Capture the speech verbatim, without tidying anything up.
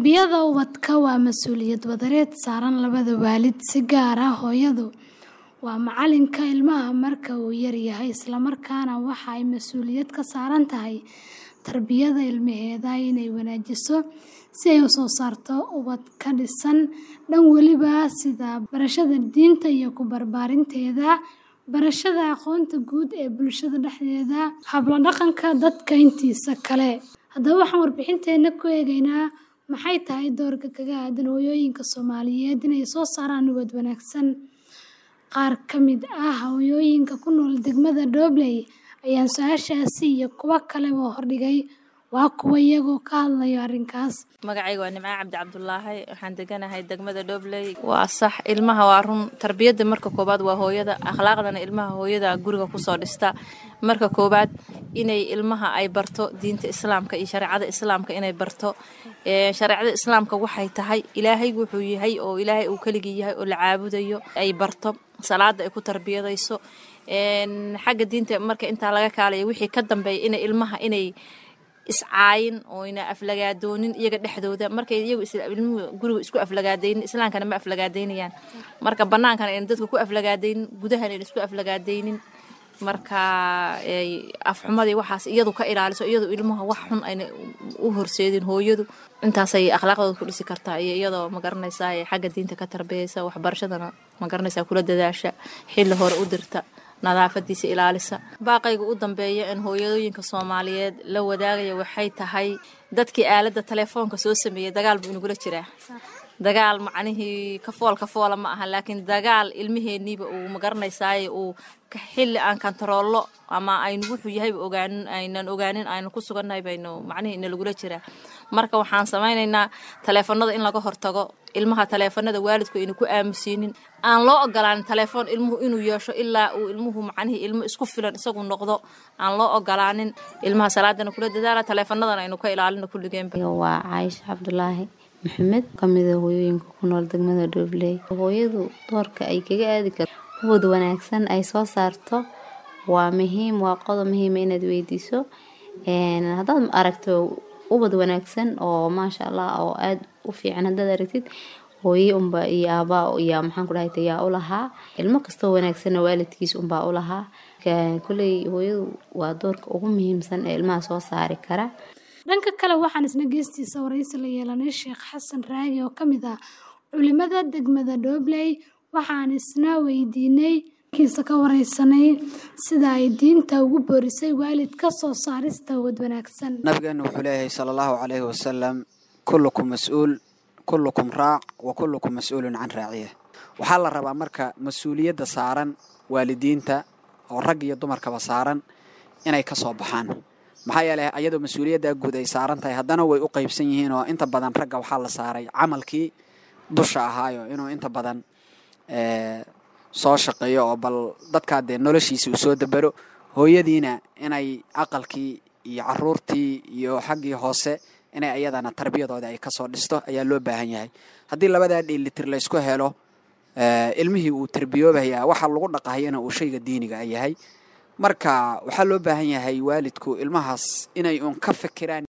Tarbiyada ubadka waa mas'uuliyad wadareed saaran labada waalid, si gaar ah hooyadu waa macalinka ilmaha marka uu yar yahay, isla markaana waxa ay mas'uuliyad ka saaran tahay tarbiyada ilmaheeda inay wanaajiso si ay u soo saarto ubad ka dhisan dhan waliba sida barashada diinta iyo ku barbaarinteeda, barashada aqoonta guud ee bulshada dhexdeeda, habla dhaqanka dadka intiisa kale. Haddaba waxaan warbixinteena ku eegaynaa maxay tahay doorka kaga aadan hooyooyinka Soomaaliyeed inay soo saaraan ubad wanaagsan. Qaar ka mid ah hooyooyinka ku nool degmada Doobley ayaan su'aashaasi iyo kuwa kaleba hordhigay, waa kuwa iyagoo ka hadlaya arrinkaas. Magacayga waa Nimco Cabdi Cabdullaahi, waxaan deganahay degmada Doobley. Waa sax, ilmaha waa run, tarbiyada marka koobaad waa hooyada, akhlaaqdana ilmaha hooyada guriga ku soo dhista. Marka koobaad inay ilmaha ay barto diinta Islaamka iyo shariicada Islaamka inay barto. ee shariicada Islaamka waxay tahay Ilaahay wuxuu yahay oo Ilaahay uu kaligii yahay oo la caabudayo, ay barto salaada ay ku tarbiyadayso. een xagga diinta marka inta laga kaalayo wixii ka dambeeyay inay ilmaha inay iscaayin oo ina aflagaadoonin iyaga dhexdooda, markay iyagu ilmuhu guriga isku aflagaadeen islaankana ma aflagaadeynayaan, marka banaankana in dadku ku aflagaadeen gudahana isku aflagaadeynin, marka ay afxumadii waxaas iyadu ka ilaaliso, iyadu ilmaha wax xun ay u horseedin hooyadu intaas ay akhlaaqdooda ku dhisi kartaa, iyadoo ma garanaysaa ay xagga diinta ka tarbiyaysa, waxbarashadana ma garanaysaa kula dadaasha, xilli hore u dirta, nadaafadiisa ilaalisa. Baaqayga u dambeeya in hooyooyinka Soomaaliyeed la wadaagaya waxay tahay dadkii aaladda telefoonka soo sameeyay dagaal buu inagula jiraa. dagaal macnihii ka fool ka foola ma aha, laakiin dagaal ilmaheeniba uu ma garanaysaa uu xilli aan kantaroolo ama aynu wuxuu yahay ogaanin aynan ogaanin aynu ku sugannahay baynu macnihii in lagula jiraa. Marka waxaan samaynaynaa telefoonada in laga hortago, ilmaha telefoonada waalidku inuu ku aamusiinin, aan loo ogolaan telefoon ilmuhu inuu yeesho ilaa uu ilmuhu macnihii ilmo isku filan isagu noqdo, aan loo ogolaanin. Ilmaha salaadana kula dadaala, telefoonadana aynu ka ilaalino kulligeenba. waa Caisha Cabdullaahi Maxamed, kamid ah hooyooyinka ku nool degmada Doobley. Hooyadu doorka ay kaga aadi karto ubad wanaagsan ay soo saarto waa muhiim, waa qodob muhiim ah inaad weydiiso. een haddaad aragto ubad wanaagsan oo maasha Allah oo aad u fiican, haddaad aragtid hooyo unba iyo aabba iyo maxaan ku dhahay yaa u lahaa, ilmo kastoo wanaagsan waalidkiis unba u lahaa. kulay hooyadu waa doorka ugu muhiimsan ee ilmaha soo saari kara. Dhanka kale waxaan isna geestiisa waraysi la yeelanay Sheekh Xasan Raagi oo ka mid ah culimada degmada Doobley, waxaan isna weydiinay kiisa ka waraysanay sida ay diinta ugu boorisay waalidka soo saarista ubad wanaagsan. Nabigeena wuxuu leeyahay sallallahu alayhi wasallam, kullukum mas'uul kullukum raac wa kullukum mas'uulun can raaciyah. waxaa la rabaa marka mas'uuliyadda saaran waalidiinta oo rag iyo dumarkaba saaran inay ka soo baxaan. maxaa yeelay ayadoo mas'uuliyadda guud ay saaran tahay, haddana way u qaybsan yihiin oo inta badan ragga waxaa la saaray camalkii dusha ahaayo inuu inta badan ee soo shaqeeyo oo bal dadka de noloshiisa u soo dabaro, hooyadiina inay aqalkii iyo caruurtii iyo xaggii hoose inay ayadana tarbiyadooda ay ka soo dhisto ayaa loo baahan yahay. haddii labada dheelitir la isku helo, ee ilmihii uu tarbiyoobayaa waxa lagu dhaqaayana uu shayga diiniga yahay. marka waxaa loo baahan yahay waalidku ilmahaas inay un ka fikiraan